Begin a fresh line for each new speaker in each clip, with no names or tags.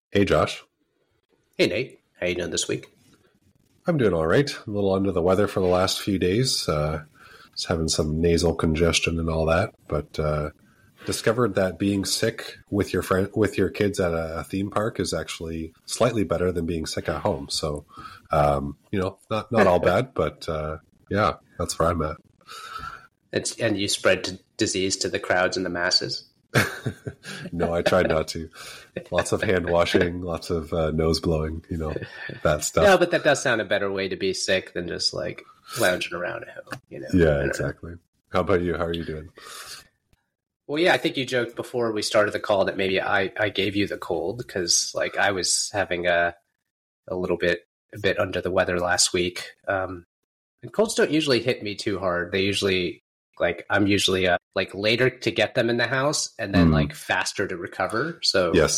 Hey, Josh.
Hey Nate, how you doing this week?
I'm doing all right. A little under the weather for the last few days. Just having some nasal congestion and all that, but discovered that being sick with your kids at a theme park is actually slightly better than being sick at home. So, not all bad, but yeah, that's where I'm at.
And you spread disease to the crowds and the masses.
No, I tried not to. Lots of hand washing, lots of nose blowing, that stuff.
No, but that does sound a better way to be sick than just like lounging around at home.
Yeah, exactly. How about you? How are you doing?
Well, yeah, I think you joked before we started the call that maybe I gave you the cold because like I was having a bit under the weather last week. And colds don't usually hit me too hard. They usually I'm usually like later to get them in the house and then like faster to recover. So
yes.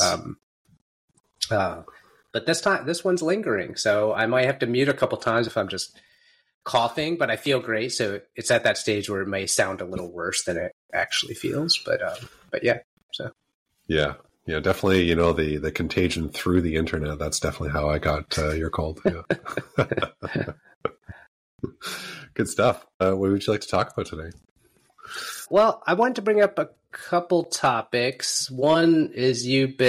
But this one's lingering. So I might have to mute a couple times if I'm just coughing, but I feel great. So it's at that stage where it may sound a little worse than it actually feels. But yeah. So
yeah, definitely. The contagion through the internet. That's definitely how I got your cold. Yeah. Good stuff. What would you like to talk about today?
Well, I wanted to bring up a couple topics. One is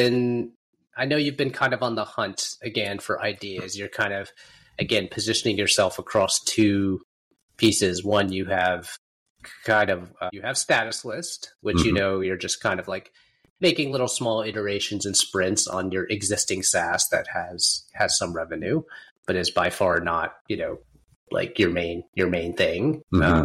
I know you've been kind of on the hunt again for ideas. You're kind of, again, positioning yourself across two pieces. One, you have you have status list, which, you're just kind of like making little small iterations and sprints on your existing SaaS that has some revenue, but is by far not, like your main thing.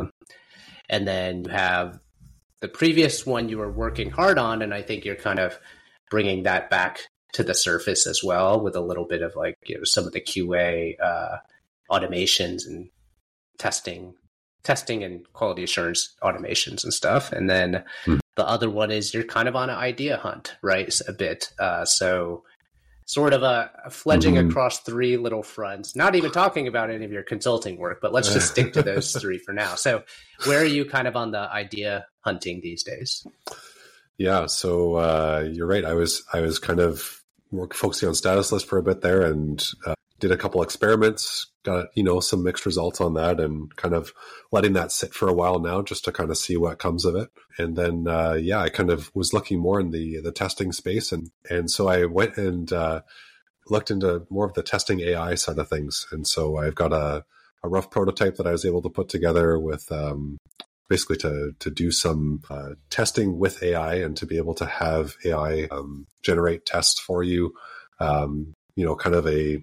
And then you have the previous one you were working hard on, and I think you're kind of bringing that back to the surface as well with a little bit of like some of the QA automations and testing and quality assurance automations and stuff. And then the other one is you're kind of on an idea hunt, right? A bit. So sort of a fledging across three little fronts, not even talking about any of your consulting work, but let's just stick to those three for now. So where are you kind of on the idea hunting these days?
Yeah. So you're right. I was kind of focusing on status list for a bit there and did a couple experiments, got, some mixed results on that and kind of letting that sit for a while now just to kind of see what comes of it. And then, I kind of was looking more in the testing space. And so I went and looked into more of the testing AI side of things. And so I've got a rough prototype that I was able to put together with basically to do some testing with AI and to be able to have AI generate tests for you, kind of a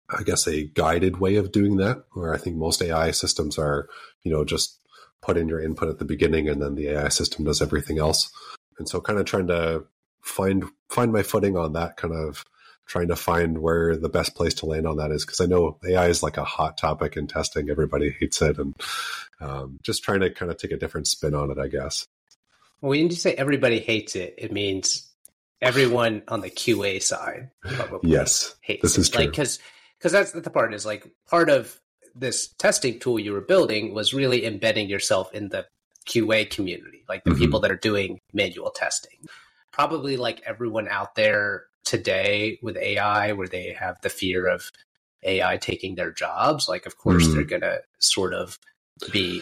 guided way of doing that, where I think most AI systems are, just put in your input at the beginning and then the AI system does everything else. And so kind of trying to find my footing on that, kind of trying to find where the best place to land on that is, because I know AI is like a hot topic in testing. Everybody hates it. And just trying to kind of take a different spin on it, I guess.
Well, when you say everybody hates it, it means everyone on the QA side probably hates
this is
it.
true.
Because that's the part is like part of this testing tool you were building was really embedding yourself in the QA community, like the people that are doing manual testing. Probably like everyone out there today with AI, where they have the fear of AI taking their jobs. Like, of course, they're going to sort of be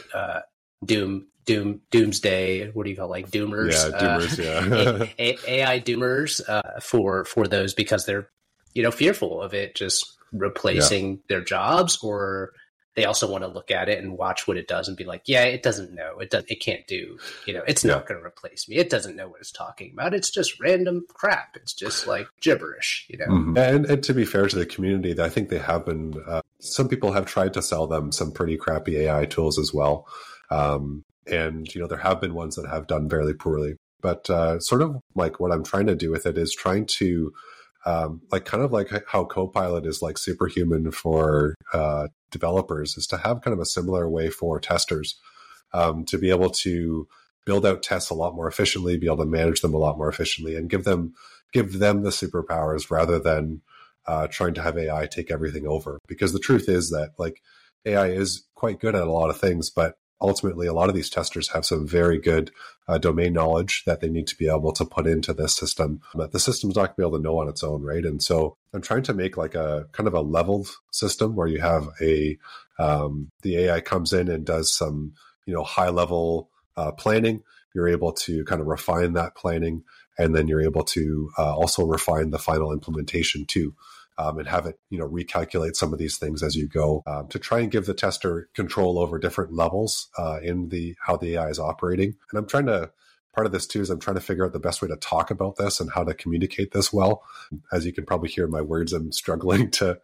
doomsday. What do you call doomers?
Yeah, doomers. Yeah,
AI doomers for those because they're fearful of it just replacing their jobs, or they also want to look at it and watch what it does and be like, yeah, it doesn't know. It can't do, it's not going to replace me. It doesn't know what it's talking about. It's just random crap. It's just like gibberish,
And to be fair to the community, I think they have been, some people have tried to sell them some pretty crappy AI tools as well. And, there have been ones that have done fairly poorly, but sort of like what I'm trying to do with it is trying to, kind of like how Copilot is like superhuman for developers, is to have kind of a similar way for testers to be able to build out tests a lot more efficiently, be able to manage them a lot more efficiently, and give them the superpowers rather than trying to have AI take everything over. Because the truth is that like AI is quite good at a lot of things, but ultimately, a lot of these testers have some very good domain knowledge that they need to be able to put into this system that the system's not going to be able to know on its own, right? And so I'm trying to make like a kind of a leveled system where you have the AI comes in and does some, high level planning. You're able to kind of refine that planning, and then you're able to also refine the final implementation too. And have it, recalculate some of these things as you go to try and give the tester control over different levels in how the AI is operating. And part of this too is I'm trying to figure out the best way to talk about this and how to communicate this well. As you can probably hear in my words, I'm struggling to,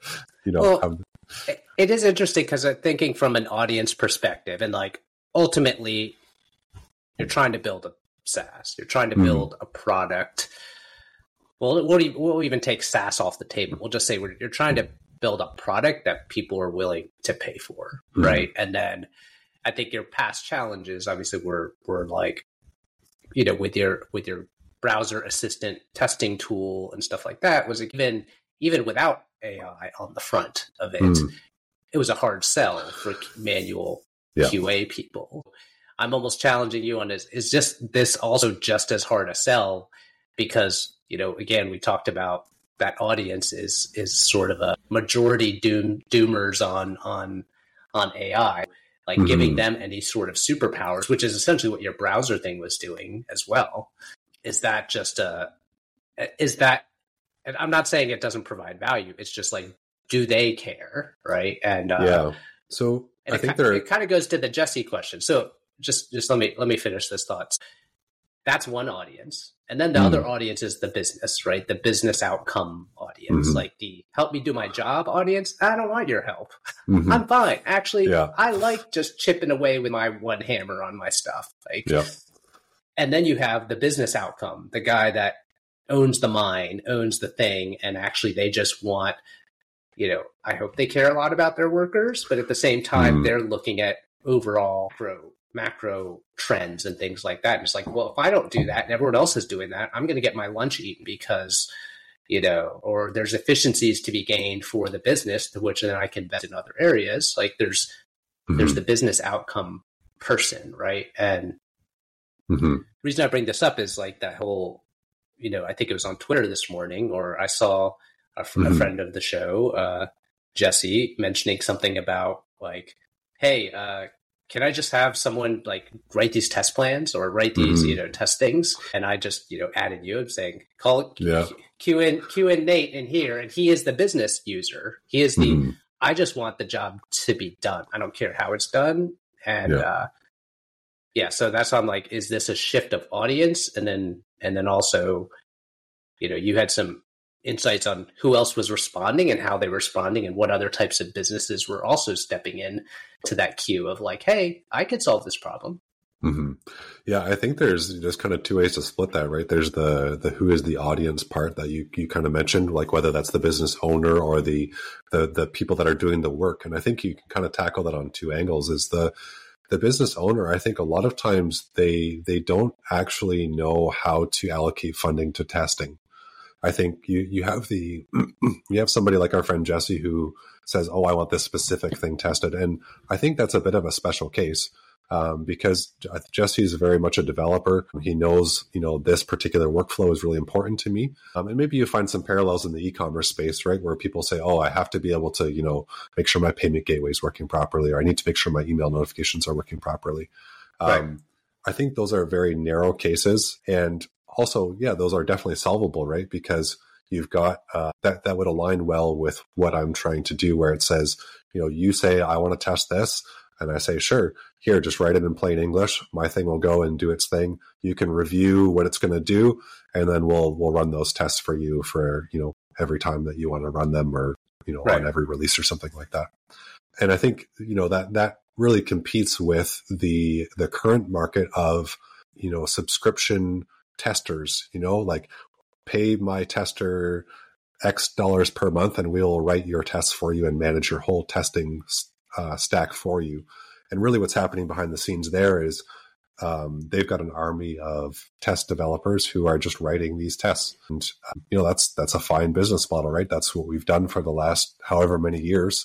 It is interesting because I'm thinking from an audience perspective, and like ultimately you're trying to build a SaaS, you're trying to build a product. Well, we'll even take SaaS off the table. We'll just say you're trying to build a product that people are willing to pay for, right? And then I think your past challenges, obviously, were like, with your browser assistant testing tool and stuff like that, was even without AI on the front of it, it was a hard sell for manual QA people. I'm almost challenging you on this. Is just this also just as hard a sell? Because again, we talked about that audience is sort of a majority doomers on AI, like giving them any sort of superpowers, which is essentially what your browser thing was doing as well. Is that and I'm not saying it doesn't provide value. It's just like, do they care? Right. And
so I think
it kind of goes to the Jesse question. So just let me finish this thought. That's one audience. And then the other audience is the business, right? The business outcome audience, like the help me do my job audience. I don't want your help. I'm fine. Actually, I like just chipping away with my one hammer on my stuff. And then you have the business outcome, the guy that owns the mine, owns the thing, and actually they just want, I hope they care a lot about their workers, but at the same time, they're looking at overall macro trends and things like that. And it's like, well, if I don't do that and everyone else is doing that, I'm going to get my lunch eaten because, or there's efficiencies to be gained for the business, to which then I can invest in other areas. Like there's the business outcome person, right? And the reason I bring this up is like that whole, I think it was on Twitter this morning, or I saw a friend of the show, Jesse, mentioning something about like, hey, can I just have someone like write these test plans or write these, test things? And I just, added you and saying, call Q in Nate in here. And he is the business user. He is I just want the job to be done. I don't care how it's done. And so that's why I'm like, is this a shift of audience? And then also, you had some insights on who else was responding and how they were responding and what other types of businesses were also stepping in to that queue of like, hey, I could solve this problem.
Yeah, I think there's kind of two ways to split that, right? There's the who is the audience part that you kind of mentioned, like whether that's the business owner or the people that are doing the work. And I think you can kind of tackle that on two angles. Is the business owner, I think a lot of times they don't actually know how to allocate funding to testing. I think you have somebody like our friend Jesse who says, oh, I want this specific thing tested. And I think that's a bit of a special case because Jesse is very much a developer. He knows, this particular workflow is really important to me. And maybe you find some parallels in the e-commerce space, right? Where people say, oh, I have to be able to, make sure my payment gateway is working properly, or I need to make sure my email notifications are working properly. Right. I think those are very narrow cases. And also, those are definitely solvable, right? Because you've got that would align well with what I'm trying to do, where it says, you say, I want to test this. And I say, sure, here, just write it in plain English. My thing will go and do its thing. You can review what it's going to do. And then we'll run those tests for you for, every time that you want to run them, or, on every release or something like that. And I think, that really competes with the current market of, subscription testers, like pay my tester X dollars per month and we'll write your tests for you and manage your whole testing stack for you. And really what's happening behind the scenes there is they've got an army of test developers who are just writing these tests. And, that's a fine business model, right? That's what we've done for the last however many years.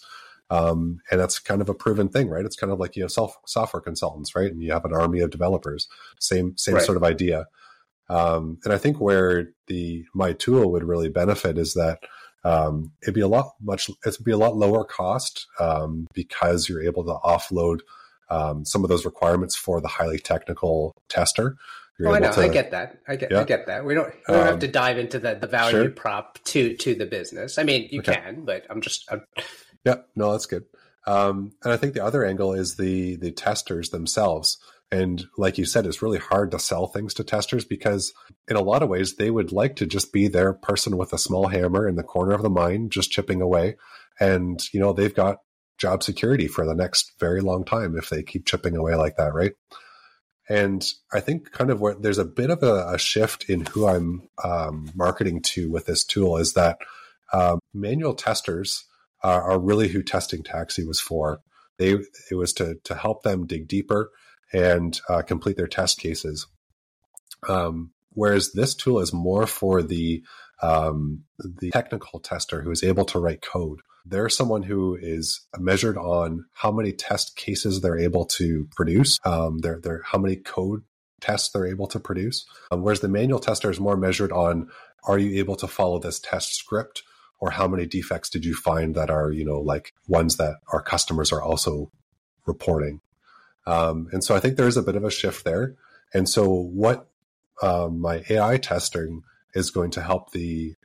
And that's kind of a proven thing, right? It's kind of like you have software consultants, right? And you have an army of developers, same
Right.
sort of idea. And I think where my tool would really benefit is that it'd be a lot lower cost because you're able to offload some of those requirements for the highly technical tester.
I know. I get that. I get that. We don't have to dive into the value prop to the business. I mean, you can, but I'm
yeah, no, that's good. And I think the other angle is the testers themselves. And like you said, it's really hard to sell things to testers because in a lot of ways, they would like to just be their person with a small hammer in the corner of the mine, just chipping away. And, they've got job security for the next very long time if they keep chipping away like that, right? And I think kind of where there's a bit of a shift in who I'm marketing to with this tool is that manual testers are really who Testing Taxi was for. It was to help them dig deeper and complete their test cases. Whereas this tool is more for the technical tester who is able to write code. They're someone who is measured on how many test cases they're able to produce, how many code tests they're able to produce. Whereas the manual tester is more measured on, are you able to follow this test script? Or how many defects did you find that are, like ones that our customers are also reporting? And so I think there's a bit of a shift there. And so what my AI testing is going to help these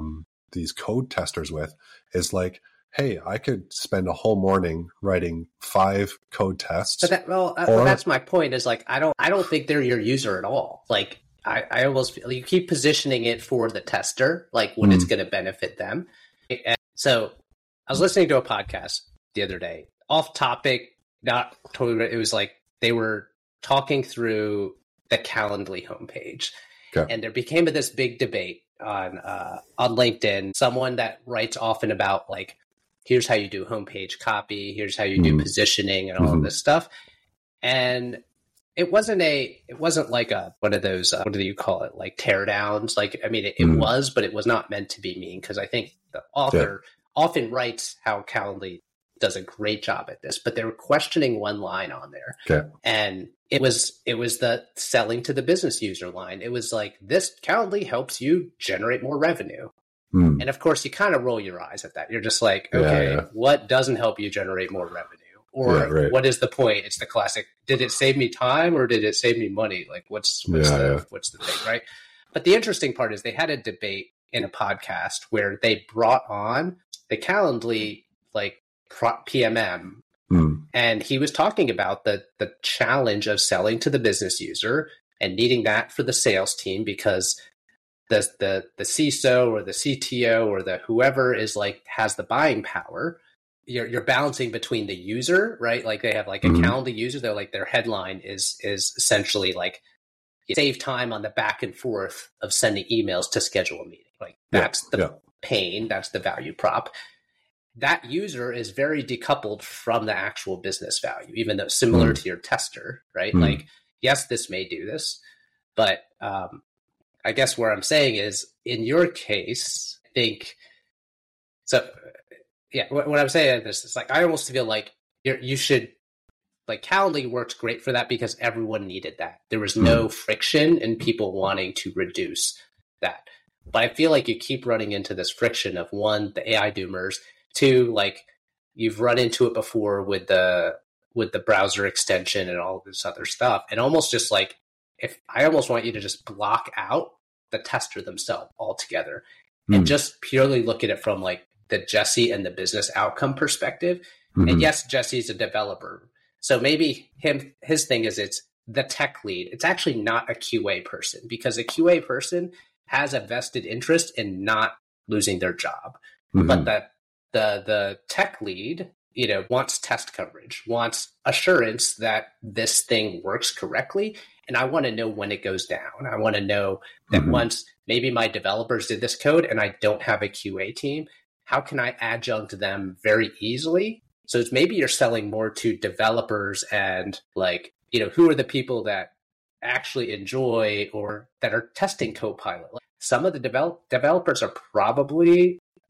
code testers with is like, hey, I could spend a whole morning writing 5 code tests.
But that's my point. Is like I don't think they're your user at all. Like I almost feel you keep positioning it for the tester, like when it's going to benefit them. And so I was listening to a podcast the other day, off topic, not totally. It was like they were talking through the Calendly homepage, and there became this big debate on LinkedIn. Someone that writes often about like, here's how you do homepage copy, here's how you do positioning and all of this stuff. And it wasn't like one of those, what do you call it? Like tear downs. Like, I mean, it was, but it was not meant to be mean. Cause I think the author often writes how Calendly does a great job at this, but they were questioning one line on there.
Okay.
And it was the selling to the business user line. It was like, this Calendly helps you generate more revenue. And of course, you kind of roll your eyes at that. You're just like, okay, what doesn't help you generate more revenue? Or what is the point? It's the classic, did it save me time or did it save me money? Like, what's the thing, right? But the interesting part is they had a debate in a podcast where they brought on the Calendly, like, PMM. And he was talking about the challenge of selling to the business user and needing that for the sales team because the CISO or the CTO or the whoever is like has the buying power, you're balancing between the user, right? Like they have like a Calendly user, they're like their headline is essentially like save time on the back and forth of sending emails to schedule a meeting. Like that's the pain, that's the value prop. That user is very decoupled from the actual business value, even though similar to your tester, right? Like, yes, this may do this, but I guess where I'm saying is in your case, I think, so yeah, what I'm saying is this is like, I almost feel like you should, like Calendly works great for that because everyone needed that. There was no friction in people wanting to reduce that. But I feel like you keep running into this friction of one, the AI doomers, two, like you've run into it before with the browser extension and all this other stuff. And almost just like, if I almost want you to just block out the tester themselves altogether and just purely look at it from like the Jesse and the business outcome perspective. And yes, Jesse's a developer. So maybe his thing is it's the tech lead. It's actually not a QA person because a QA person has a vested interest in not losing their job. But the tech lead, wants test coverage, wants assurance that this thing works correctly. And I want to know when it goes down. I want to know that once maybe my developers did this code and I don't have a QA team, how can I adjunct them very easily? So it's maybe you're selling more to developers and like, who are the people that actually enjoy or that are testing Copilot? Like some of the developers are probably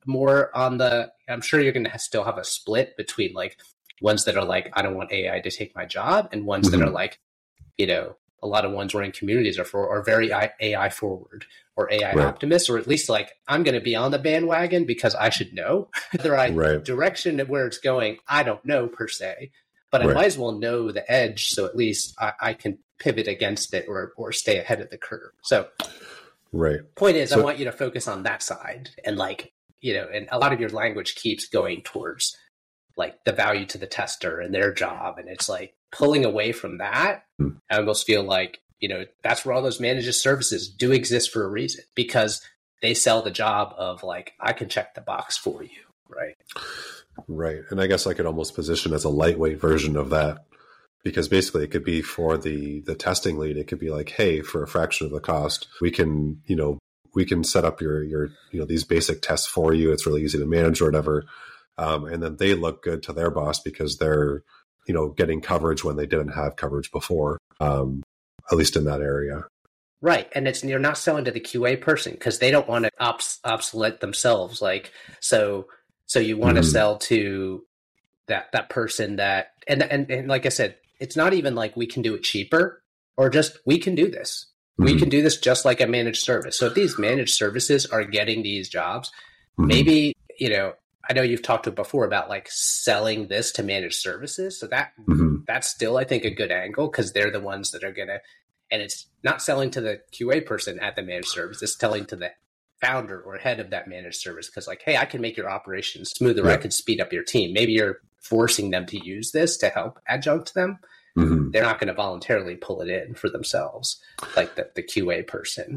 more on the, I'm sure you're going to still have a split between like ones that are like, I don't want AI to take my job, and ones that are like, you know, a lot of ones we're in communities are very AI forward or AI optimists, or at least like, I'm going to be on the bandwagon because I should know whether direction of where it's going. I don't know per se, but I might as well know the edge. So at least I can pivot against it or stay ahead of the curve. So point is, I want you to focus on that side, and like, you know, and a lot of your language keeps going towards like the value to the tester and their job. And it's like pulling away from that. I almost feel like, you know, that's where all those managed services do exist for a reason, because they sell the job of like, I can check the box for you. Right.
And I guess I could almost position as a lightweight version of that, because basically it could be for the testing lead. It could be like, hey, for a fraction of the cost, we can set up your, you know, these basic tests for you. It's really easy to manage or whatever. And then they look good to their boss because they're, you know, getting coverage when they didn't have coverage before, at least in that area.
Right. And you're not selling to the QA person because they don't want to obsolete themselves. Like, so you want to sell to that person that, and like I said, it's not even like we can do it cheaper, or just, we can do this. We can do this just like a managed service. So if these managed services are getting these jobs, maybe, you know, I know you've talked before about like selling this to managed services. So that's still, I think, a good angle, because they're the ones that are going to, and it's not selling to the QA person at the managed service. It's selling to the founder or head of that managed service. Because like, hey, I can make your operations smoother. I can speed up your team. Maybe you're forcing them to use this to help adjunct them. They're not going to voluntarily pull it in for themselves, like the QA person.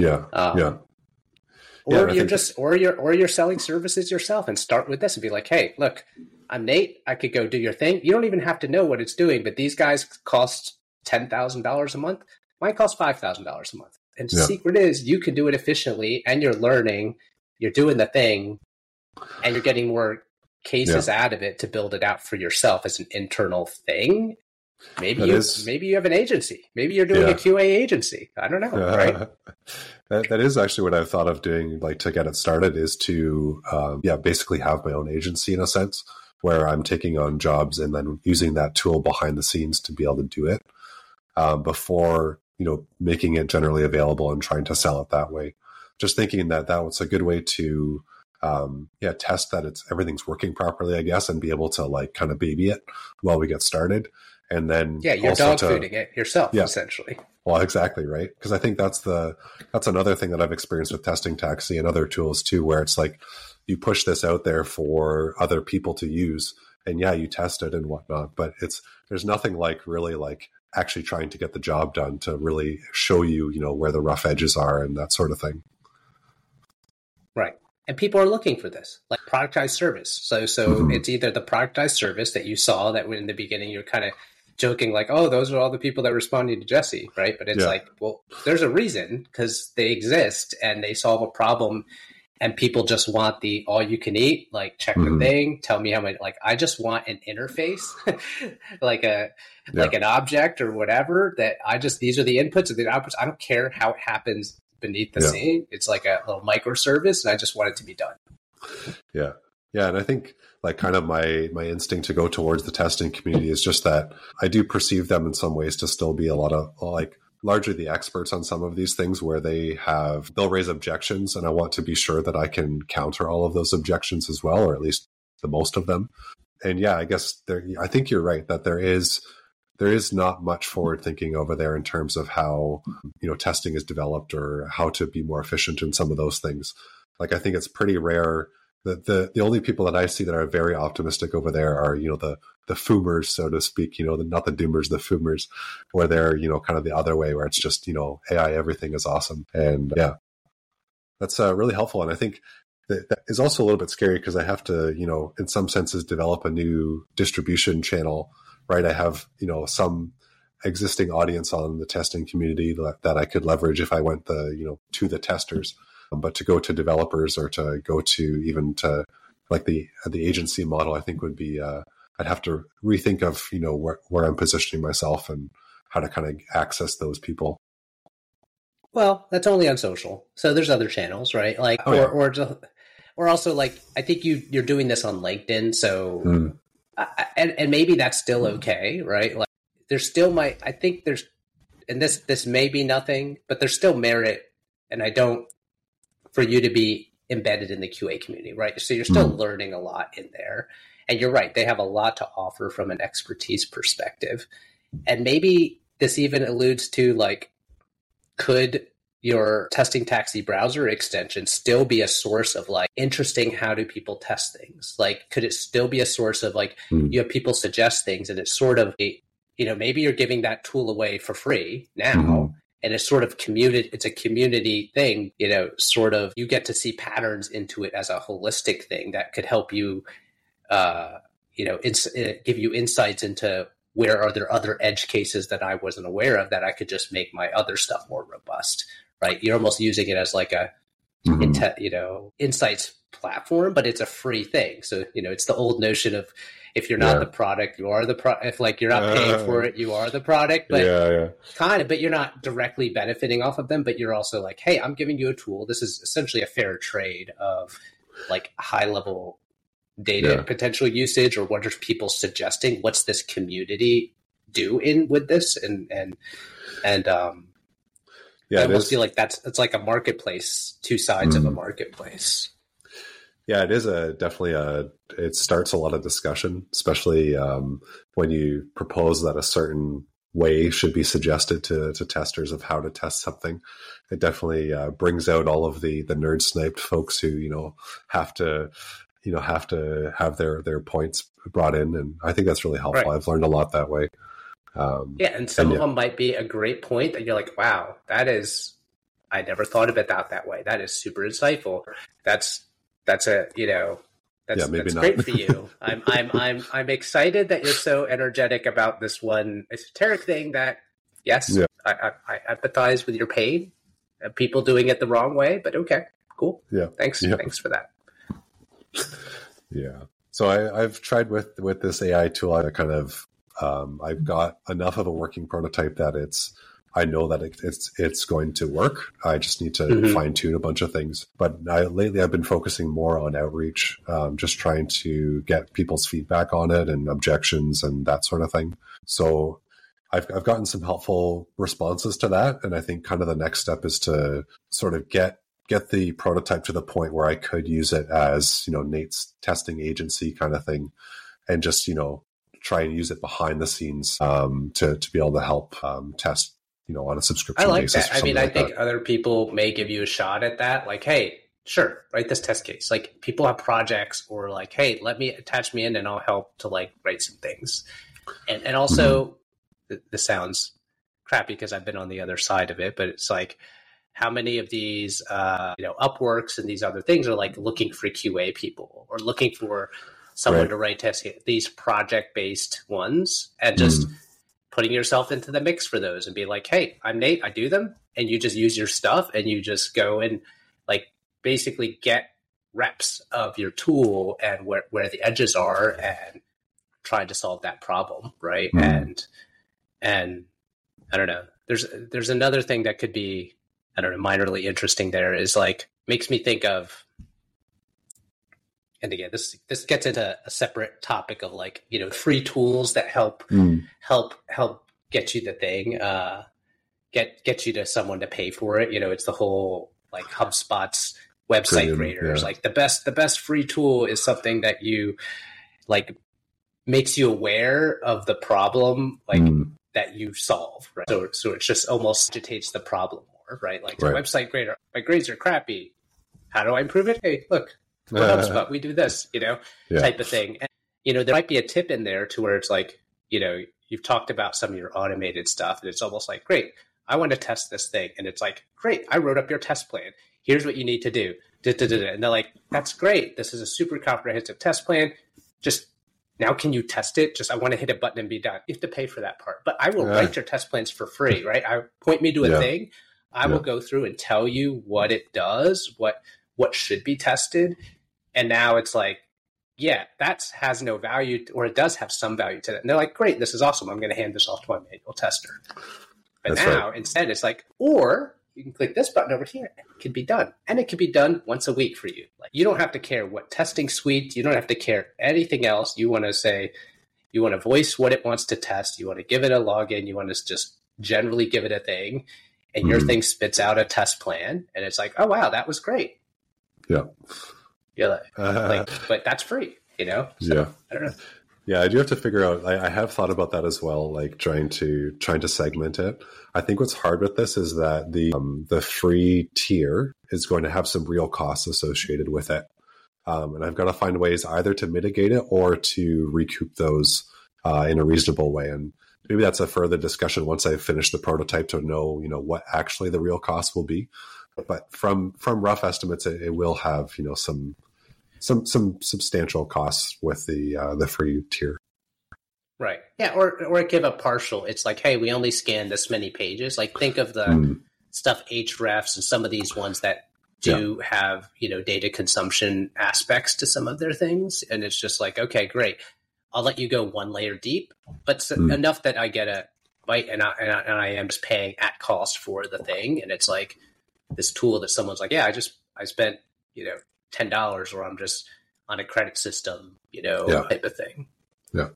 Or you're selling services yourself, and start with this and be like, hey, look, I'm Nate. I could go do your thing. You don't even have to know what it's doing, but these guys cost $10,000 a month. Mine costs $5,000 a month. And the secret is you can do it efficiently, and you're learning, you're doing the thing, and you're getting more cases out of it to build it out for yourself as an internal thing. Maybe you have an agency. Maybe you're doing a QA agency. I don't know. Right.
That is actually what I've thought of doing, like to get it started, is to basically have my own agency in a sense, where I'm taking on jobs and then using that tool behind the scenes to be able to do it before, you know, making it generally available and trying to sell it that way. Just thinking that was a good way to test that everything's working properly, I guess, and be able to like kind of baby it while we get started. And then
you're dog fooding it yourself, essentially.
Well, exactly, right. Because I think that's another thing that I've experienced with Testing Taxi and other tools too, where it's like you push this out there for other people to use, and you test it and whatnot. But there's nothing like really like actually trying to get the job done to really show you, you know, where the rough edges are and that sort of thing.
Right. And people are looking for this, like productized service. So it's either the productized service that you saw that in the beginning, you're kind of joking like, oh, those are all the people that responded to Jesse, right? But it's like, well, there's a reason, because they exist and they solve a problem, and people just want the all you can eat, like check the thing, tell me how much, like I just want an interface, like an object or whatever these are the inputs and the outputs. I don't care how it happens beneath the scene. It's like a little microservice, and I just want it to be done.
Yeah. And I think like kind of my instinct to go towards the testing community is just that I do perceive them in some ways to still be a lot of like largely the experts on some of these things, where they'll raise objections, and I want to be sure that I can counter all of those objections as well, or at least the most of them. And I guess I think you're right that there is not much forward thinking over there in terms of how, you know, testing is developed or how to be more efficient in some of those things. Like, I think it's pretty rare that the only people that I see that are very optimistic over there are, you know, the foomers, so to speak, you know, not the doomers, the foomers, where they're, you know, kind of the other way, where it's just, you know, AI, everything is awesome. And that's really helpful. And I think that is also a little bit scary, because I have to, you know, in some senses develop a new distribution channel, right? I have, you know, some existing audience on the testing community that I could leverage if I went to the testers. But to go to developers, or to go to even to like the agency model, I think would be, I'd have to rethink of, you know, where I'm positioning myself and how to kind of access those people.
Well, that's only on social. So there's other channels, right? Like, or or also like, I think you're doing this on LinkedIn. So, and maybe that's still okay. Right. Like there's still I think there's, and this may be nothing, but there's still merit. And for you to be embedded in the QA community, right? So you're still learning a lot in there. And you're right, they have a lot to offer from an expertise perspective. And maybe this even alludes to like, could your testing taxi browser extension still be a source of like interesting, how do people test things? Like, could it still be a source of like, you have people suggest things and it's sort of, maybe you're giving that tool away for free now. And it's sort of it's a community thing, sort of you get to see patterns into it as a holistic thing that could help you, give you insights into where are there other edge cases that I wasn't aware of that I could just make my other stuff more robust, right? You're almost using it as like a, insights platform, but it's a free thing. So, it's the old notion of if you're not the product, you are the product. If like you're not paying for it, you are the product, but but you're not directly benefiting off of them, but you're also like, hey, I'm giving you a tool. This is essentially a fair trade of like high level data potential usage, or what are people suggesting? What's this community do with this? And I almost feel like it's like a marketplace, two sides of a marketplace.
Yeah, it is it starts a lot of discussion, especially when you propose that a certain way should be suggested to testers of how to test something. It definitely brings out all of the nerd sniped folks who, have to have their points brought in. And I think that's really helpful. Right. I've learned a lot that way.
And some of them might be a great point that you're like, wow, I never thought of it that way. That is super insightful. That's great for you. I'm excited that you're so energetic about this one esoteric thing that, yes, I empathize with your pain and people doing it the wrong way, but okay, cool. Yeah. Thanks for that.
Yeah. So I've tried with this AI tool. I kind of, I've got enough of a working prototype that I know that it's going to work. I just need to fine tune a bunch of things. But lately I've been focusing more on outreach, just trying to get people's feedback on it and objections and that sort of thing. So I've gotten some helpful responses to that. And I think kind of the next step is to sort of get the prototype to the point where I could use it as, Nate's testing agency kind of thing, and just, try and use it behind the scenes to be able to help test, on a subscription basis.
That. I mean, I think other people may give you a shot at that. Like, hey, sure, write this test case. Like, people have projects, or like, hey, attach me in and I'll help to like write some things. And also, this sounds crappy because I've been on the other side of it, but it's like, how many of these, Upworks and these other things are like looking for QA people or looking for someone to write test cases, these project-based ones, and just putting yourself into the mix for those and be like, hey, I'm Nate, I do them. And you just use your stuff and you just go and like basically get reps of your tool and where the edges are and trying to solve that problem. Right. And I don't know, there's another thing that could be, I don't know, minorly interesting there is like, makes me think of, and again, this gets into a separate topic of like, free tools that help get you the thing, get you to someone to pay for it. It's the whole like HubSpot's website graders. Like the best free tool is something that you like makes you aware of the problem, like that you solve. Right. So it just almost agitates the problem more, right? Like the website grader, my grades are crappy. How do I improve it? Hey, look. We're HubSpot, we do this, type of thing. And, there might be a tip in there to where it's like, you've talked about some of your automated stuff and it's almost like, great, I want to test this thing. And it's like, great, I wrote up your test plan. Here's what you need to do. And they're like, that's great. This is a super comprehensive test plan. Just now, can you test it? Just, I want to hit a button and be done. You have to pay for that part, but I will write your test plans for free, right? Point me to a thing. I will go through and tell you what it does, what should be tested. And now it's like, that has no value, or it does have some value to that. And they're like, great, this is awesome. I'm going to hand this off to my manual tester. But instead it's like, or you can click this button over here. And it can be done. And it can be done once a week for you. Like, you don't have to care what testing suite. You don't have to care anything else. You want to say, you want to voice what it wants to test. You want to give it a login. You want to just generally give it a thing. And your thing spits out a test plan. And it's like, oh, wow, that was great.
Yeah.
You're like, but that's free, you know? So,
yeah.
I don't know.
Yeah, I do have to figure out. I have thought about that as well, like trying to segment it. I think what's hard with this is that the free tier is going to have some real costs associated with it, and I've got to find ways either to mitigate it or to recoup those in a reasonable way. And maybe that's a further discussion once I finish the prototype to know, what actually the real cost will be. But from rough estimates, it will have some substantial costs with the free tier.
Right. Yeah. Or give a partial. It's like, hey, we only scan this many pages. Like, think of the stuff Hrefs and some of these ones that do have, data consumption aspects to some of their things. And it's just like, okay, great. I'll let you go one layer deep, but enough that I get a bite and I am just paying at cost for the thing. And it's like this tool that someone's like, yeah, I spent, $10, or I'm just on a credit system, type of thing.
Yeah.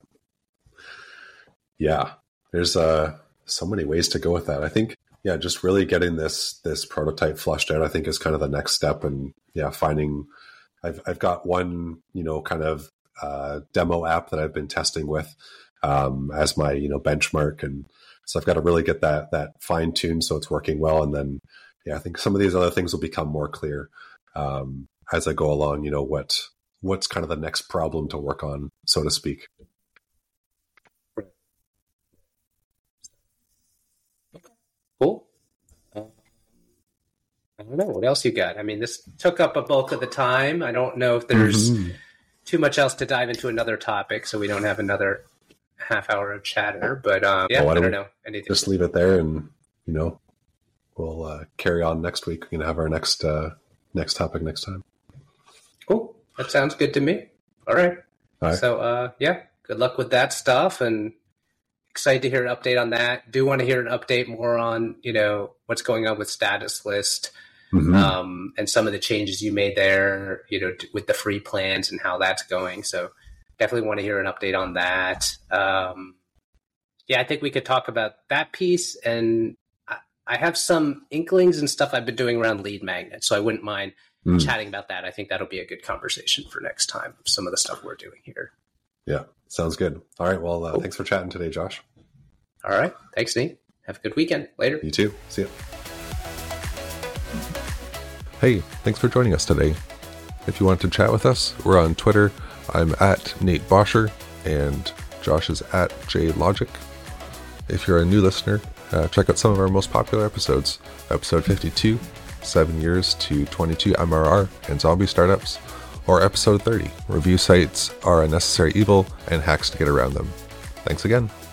Yeah. There's so many ways to go with that. I think, just really getting this prototype flushed out, I think, is kind of the next step. And finding, I've got one, kind of demo app that I've been testing with as my, benchmark. And so I've got to really get that fine tuned so it's working well. And then, I think some of these other things will become more clear as I go along, what's kind of the next problem to work on, so to speak.
Cool. I don't know. What else you got? I mean, this took up a bulk of the time. I don't know if there's too much else to dive into another topic, so we don't have another half hour of chatter. But I don't know. Anything.
Just leave it there, and we'll carry on next week. We're going to have our next topic next time.
Cool. That sounds good to me. All right. So, good luck with that stuff, and excited to hear an update on that. Do want to hear an update more on, what's going on with Status List and some of the changes you made there, with the free plans and how that's going. So definitely want to hear an update on that. I think we could talk about that piece, and I have some inklings and stuff I've been doing around lead magnets, so I wouldn't mind chatting about that. I think that'll be a good conversation for next time, some of the stuff we're doing here.
Yeah, sounds good. All right, well, Thanks for chatting today, Josh.
All right, thanks, Nate. Have a good weekend. Later.
You too. See ya.
Hey, thanks for joining us today. If you want to chat with us, we're on Twitter. I'm at Nate Bosher, and Josh is at JLogic. If you're a new listener, check out some of our most popular episodes. Episode 52, 7 years to 22 MRR and zombie startups, or episode 30, review sites are a necessary evil and hacks to get around them. Thanks again.